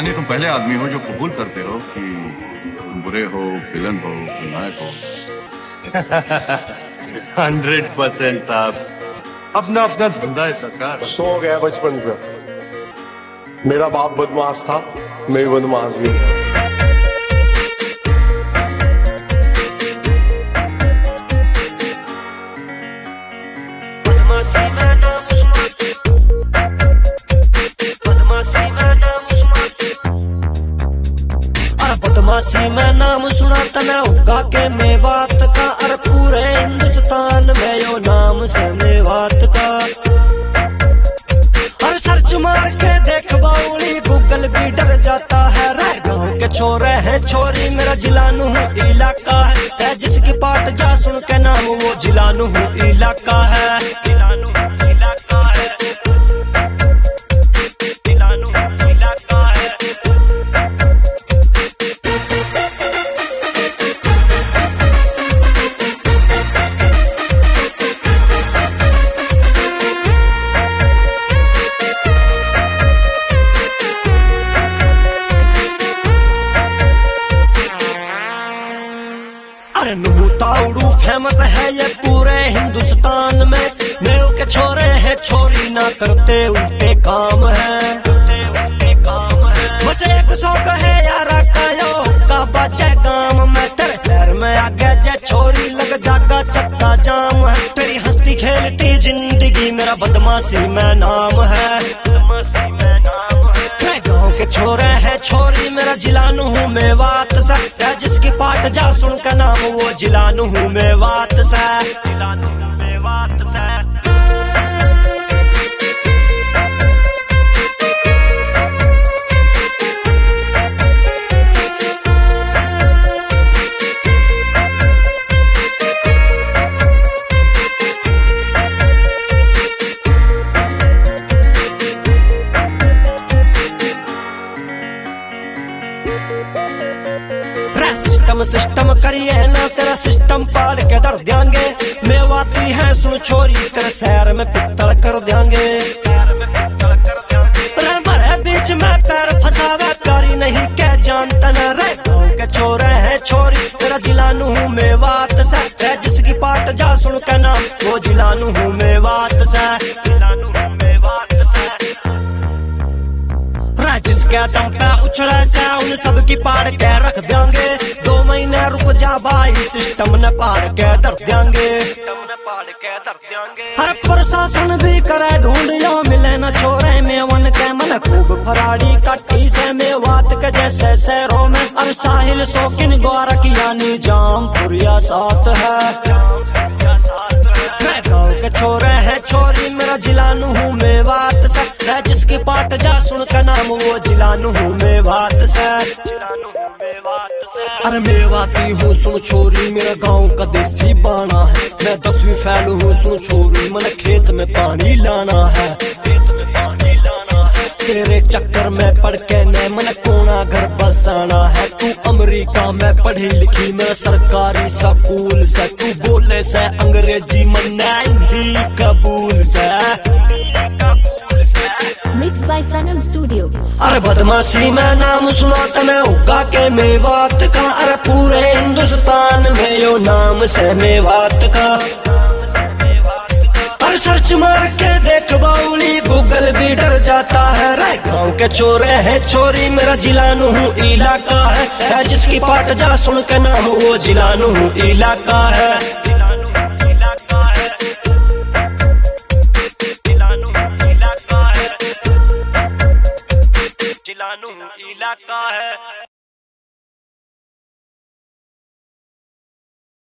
यानी तुम पहले आदमी हो जो कबूल करते हो कि तुम बुरे हो, विलन हो, नायक हो। 100% साहब, अपना अपना धंधा है सरकार। सो गया बचपन से। मेरा बाप बदमाश था, मैं बदमाश ही हूं। बदमाशी में नाम सुना तना होगा के मेवात का। अरे पूरे हिंदुस्तान में यो नाम से मेवात का। अरे सर्च मार के देख बाउली गूगल भी डर जाता है। रह गाँव के छोरे हैं छोरी, मेरा जिला नूह इलाका है। जिसकी पाट जा सुन के नाम वो जिला नूह इलाका है। जिला नूह इलाका है, जिला नूह इलाका है। अरे नूह ताउडू फेमस है ये पूरे हिंदुस्तान में। मेव के छोरे हैं छोरी ना करते उल्टे काम है। बस एक शौक है यार कायो का बचे काम में। तेरे शहर में आगे जे छोरी लग जागा चक्का जाम है। तेरी हंसती खेलती जिंदगी मेरा बदमाशी में नाम है। बदमाशी में नाम है। गाँव के छोरे हैं छोरी, मेरा जिला नूह मेवात सा। जिसकी पाट जा सुन का नाम वो जिला नूह मेवात सा। जिला नूह मेवात सा। सिस्टम करिए ना तेरा सिस्टम पाड़ के दर देंगे। मेवाती है सुन छोरी तेरे शहर में पित्तल कर देंगे। बीच में पैर फंसावा कारी नहीं क्या जानता न रे। गाँव के छोरे हैं छोरी तेरा जिला नूह मेवात सा। जिसकी पाट जा सुन के नाम वो जिला नूह मेवात सा। जिला नूह मेवात सा। जिसके दम पे उछड़ा सा उन सबकी पाड़ के रख देंगे। 2 महीने रुक जा भाई सिस्टम ने पाड़ के दर देंगे। हर प्रशासन भी करे ढूंढिया मिले न छोरे मेवन के मन। खूब फराड़ी कट्टी से मेवात के जैसे शहरों में। अब साहिल शौकीन ग्वारक यानी जामपुरिया साथ है। गाँव के छोरे हैं छोरी, मेरा जिला नूह मेवात सा। जिसकी पाट जा सुन का नाम वो जिला नूह मेवात सा। जिला नूह मेवात सा। अरे मेवाती हूँ सुन छोरी, मेरा गाँव का देसी बाना है। मैं 10वीं फेल हूँ सुन छोरी, मन खेत में पानी लाना है। खेत में पानी लाना है। तेरे चक्कर में पड़ के न मन कोना घर बसाना है। तू अमेरिका में पढ़ी लिखी मेरा सरकारी स्कूल से। तू बोले से अंग्रेजी मन हिंदी कबूल से। Mixed by Sanam Studio। अरे बदमाशी में नाम सुना तने होगा के मेवात का। अरे पूरे हिंदुस्तान में यो नाम से मेवात का। अरे सर्च मार के देख बाउली गूगल भी डर जाता है। रे गाँव के छोरे हैं छोरी, मेरा जिला नूह इलाका है। जिसकी पाट जा सुन के नाम वो जिला नूह इलाका है। जिला नूह इलाका है। जिला नूह इलाका है। जिला नूह इलाका है।